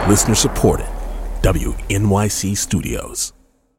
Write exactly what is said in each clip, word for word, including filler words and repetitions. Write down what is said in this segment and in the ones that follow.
Listener supported. W N Y C Studios.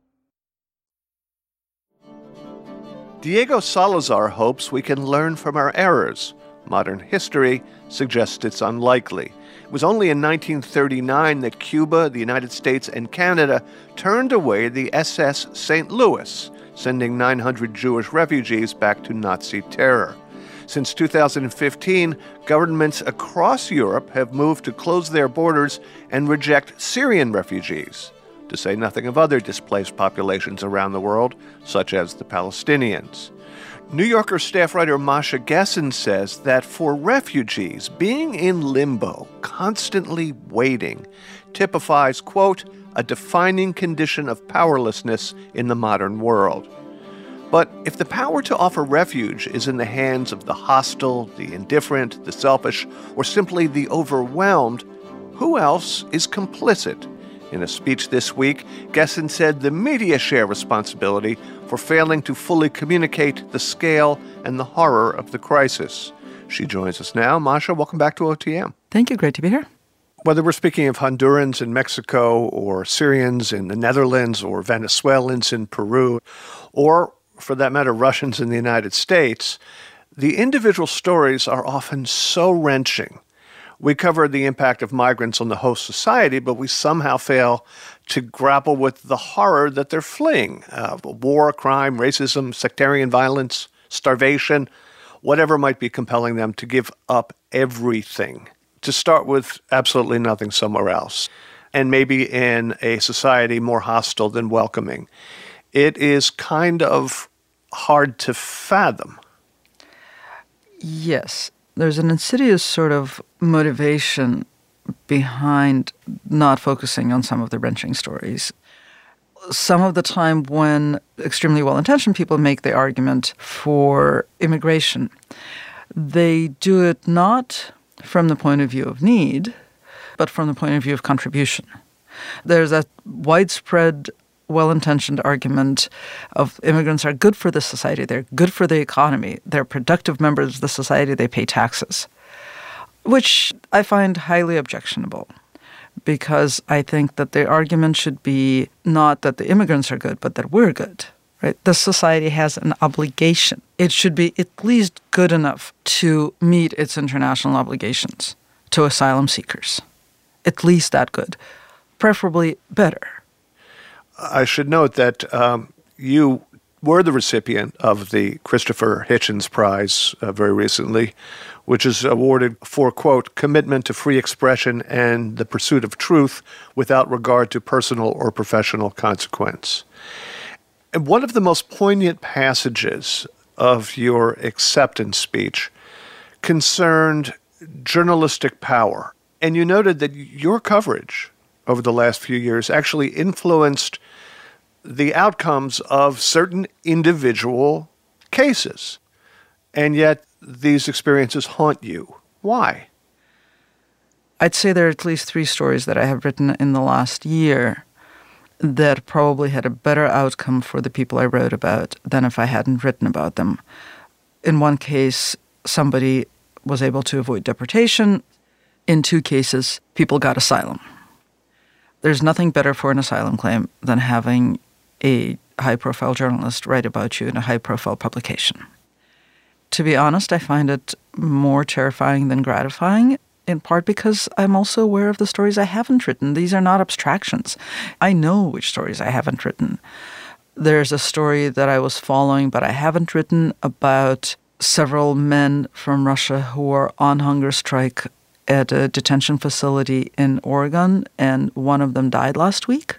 Diego Salazar hopes we can learn from our errors. Modern history suggests it's unlikely. It was only in nineteen thirty-nine that Cuba, the United States, and Canada turned away the S S Saint Louis, sending nine hundred Jewish refugees back to Nazi terror. Since two thousand fifteen, governments across Europe have moved to close their borders and reject Syrian refugees, to say nothing of other displaced populations around the world, such as the Palestinians. New Yorker staff writer Masha Gessen says that for refugees, being in limbo, constantly waiting, typifies, quote, a defining condition of powerlessness in the modern world. But if the power to offer refuge is in the hands of the hostile, the indifferent, the selfish, or simply the overwhelmed, who else is complicit? In a speech this week, Gessen said the media share responsibility for failing to fully communicate the scale and the horror of the crisis. She joins us now. Masha, welcome back to O T M. Thank you. Great to be here. Whether we're speaking of Hondurans in Mexico, or Syrians in the Netherlands, or Venezuelans in Peru, or, for that matter, Russians in the United States, the individual stories are often so wrenching. We cover the impact of migrants on the host society, but we somehow fail to grapple with the horror that they're fleeing. Uh, war, crime, racism, sectarian violence, starvation, whatever might be compelling them to give up everything, to start with absolutely nothing somewhere else, and maybe in a society more hostile than welcoming. It is kind of hard to fathom. Yes. There's an insidious sort of motivation behind not focusing on some of the wrenching stories. Some of the time when extremely well-intentioned people make the argument for immigration, they do it not from the point of view of need, but from the point of view of contribution. There's a widespread well-intentioned argument of immigrants are good for the society, they're good for the economy, they're productive members of the society, they pay taxes, which I find highly objectionable, because I think that the argument should be not that the immigrants are good, but that we're good, right? The society has an obligation. It should be at least good enough to meet its international obligations to asylum seekers. At least that good. Preferably better. I should note that um, you were the recipient of the Christopher Hitchens Prize uh, very recently, which is awarded for, quote, commitment to free expression and the pursuit of truth without regard to personal or professional consequence. And one of the most poignant passages of your acceptance speech concerned journalistic power. And you noted that your coverage over the last few years actually influenced the outcomes of certain individual cases. And yet these experiences haunt you. Why? I'd say there are at least three stories that I have written in the last year that probably had a better outcome for the people I wrote about than if I hadn't written about them. In one case, somebody was able to avoid deportation. In two cases, people got asylum. There's nothing better for an asylum claim than having a high-profile journalist write about you in a high-profile publication. To be honest, I find it more terrifying than gratifying, in part because I'm also aware of the stories I haven't written. These are not abstractions. I know which stories I haven't written. There's a story that I was following, but I haven't written, about several men from Russia who are on hunger strike at a detention facility in Oregon, and one of them died last week.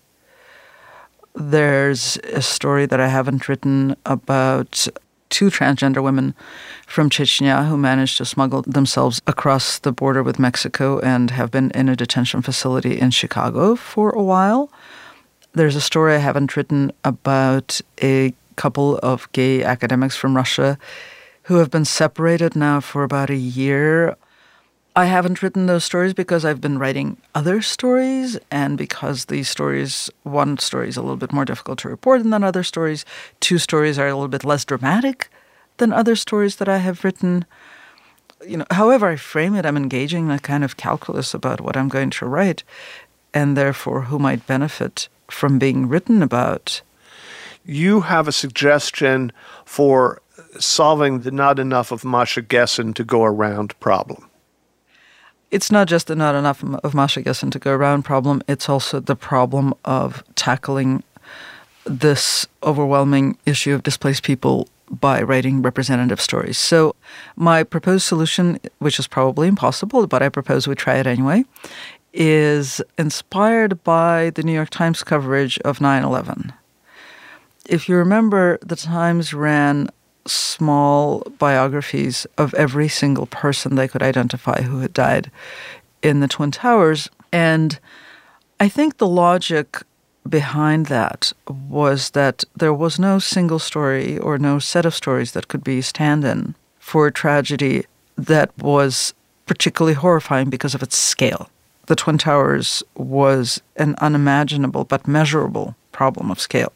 There's a story that I haven't written about two transgender women from Chechnya who managed to smuggle themselves across the border with Mexico and have been in a detention facility in Chicago for a while. There's a story I haven't written about a couple of gay academics from Russia who have been separated now for about a year. I haven't written those stories because I've been writing other stories, and because these stories, one story is a little bit more difficult to report than other stories, two stories are a little bit less dramatic than other stories that I have written. you know, however I frame it, I'm engaging in a kind of calculus about what I'm going to write, and therefore who might benefit from being written about. You have a suggestion for solving the not enough of Masha Gessen to go around problem. It's not just the not enough of Masha Gessen to go around problem, it's also the problem of tackling this overwhelming issue of displaced people by writing representative stories. So my proposed solution, which is probably impossible, but I propose we try it anyway, is inspired by the New York Times coverage of nine eleven. If you remember, the Times ran small biographies of every single person they could identify who had died in the Twin Towers. And I think the logic behind that was that there was no single story or no set of stories that could be stand-in for a tragedy that was particularly horrifying because of its scale. The Twin Towers was an unimaginable but measurable problem of scale.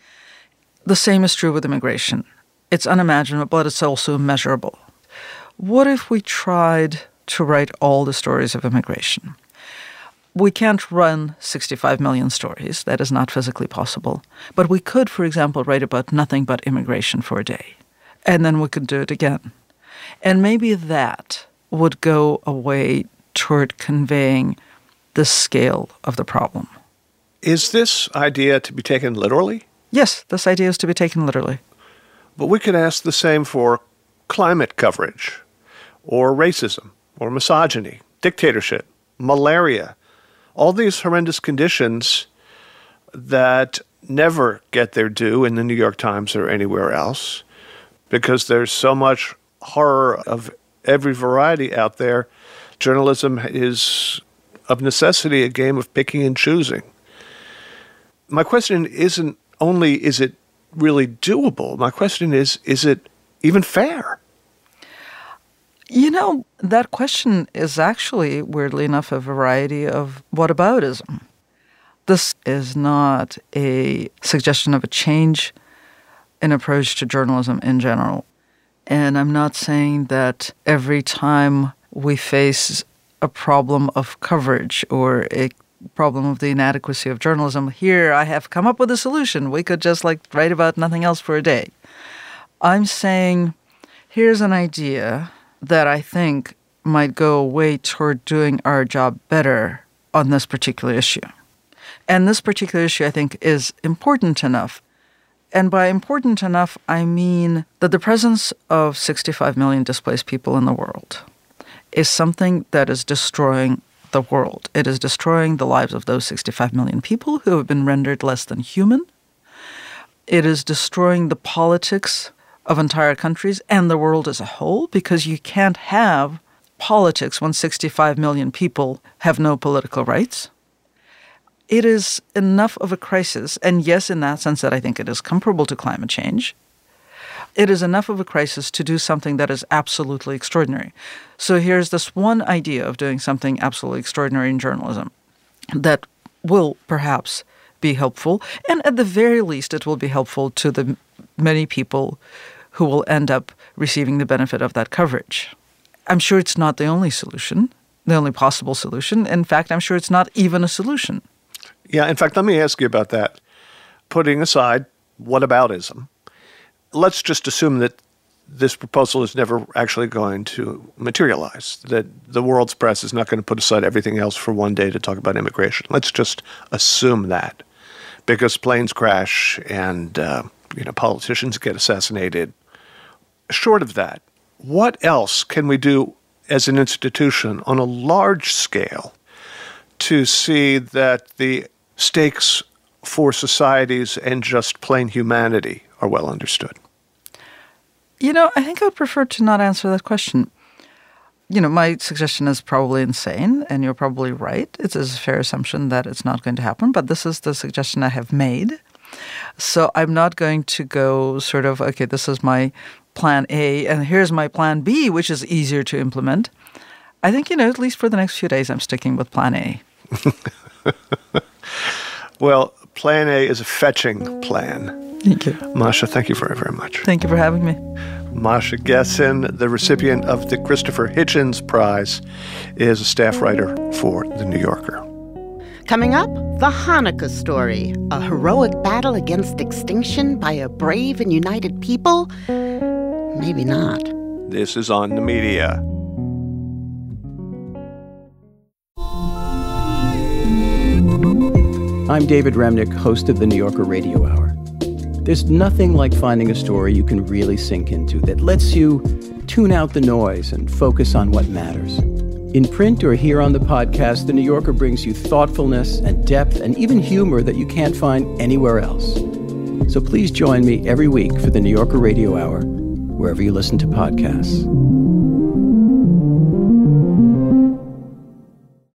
The same is true with immigration. It's unimaginable, but it's also measurable. What if we tried to write all the stories of immigration? We can't run sixty-five million stories. That is not physically possible. But we could, for example, write about nothing but immigration for a day. And then we could do it again. And maybe that would go a way toward conveying the scale of the problem. Is this idea to be taken literally? Yes, this idea is to be taken literally. But we could ask the same for climate coverage, or racism, or misogyny, dictatorship, malaria, all these horrendous conditions that never get their due in the New York Times or anywhere else because there's so much horror of every variety out there. Journalism is, of necessity, a game of picking and choosing. My question isn't only is it really doable? My question is, is it even fair? You know, that question is actually, weirdly enough, a variety of whataboutism. This is not a suggestion of a change in approach to journalism in general. And I'm not saying that every time we face a problem of coverage or a problem of the inadequacy of journalism, here I have come up with a solution. We could just like write about nothing else for a day. I'm saying here's an idea that I think might go a way toward doing our job better on this particular issue. And this particular issue, I think, is important enough. And by important enough, I mean that the presence of sixty-five million displaced people in the world is something that is destroying the world. It is destroying the lives of those sixty-five million people who have been rendered less than human. It is destroying the politics of entire countries and the world as a whole, because you can't have politics when sixty-five million people have no political rights. It is enough of a crisis, and yes, in that sense that I think it is comparable to climate change. It is enough of a crisis to do something that is absolutely extraordinary. So here's this one idea of doing something absolutely extraordinary in journalism that will perhaps be helpful, and at the very least it will be helpful to the many people who will end up receiving the benefit of that coverage. I'm sure it's not the only solution, the only possible solution. In fact, I'm sure it's not even a solution. Yeah, in fact, let me ask you about that. Putting aside whataboutism, let's just assume that this proposal is never actually going to materialize, that the world's press is not going to put aside everything else for one day to talk about immigration. Let's just assume that, because planes crash and uh, you know politicians get assassinated. Short of that, what else can we do as an institution on a large scale to see that the stakes for societies and just plain humanity are well understood? You know, I think I would prefer to not answer that question. You know, my suggestion is probably insane, and you're probably right. It's a fair assumption that it's not going to happen, but this is the suggestion I have made. So I'm not going to go sort of, okay, this is my plan A, and here's my plan B, which is easier to implement. I think, you know, at least for the next few days, I'm sticking with plan A. Well, plan A is a fetching plan. Thank you. Masha, thank you very, very much. Thank you for having me. Masha Gessen, the recipient of the Christopher Hitchens Prize, is a staff writer for The New Yorker. Coming up, the Hanukkah story, a heroic battle against extinction by a brave and united people? Maybe not. This is On the Media. I'm David Remnick, host of the New Yorker Radio Hour. There's nothing like finding a story you can really sink into that lets you tune out the noise and focus on what matters. In print or here on the podcast, The New Yorker brings you thoughtfulness and depth and even humor that you can't find anywhere else. So please join me every week for the New Yorker Radio Hour, wherever you listen to podcasts.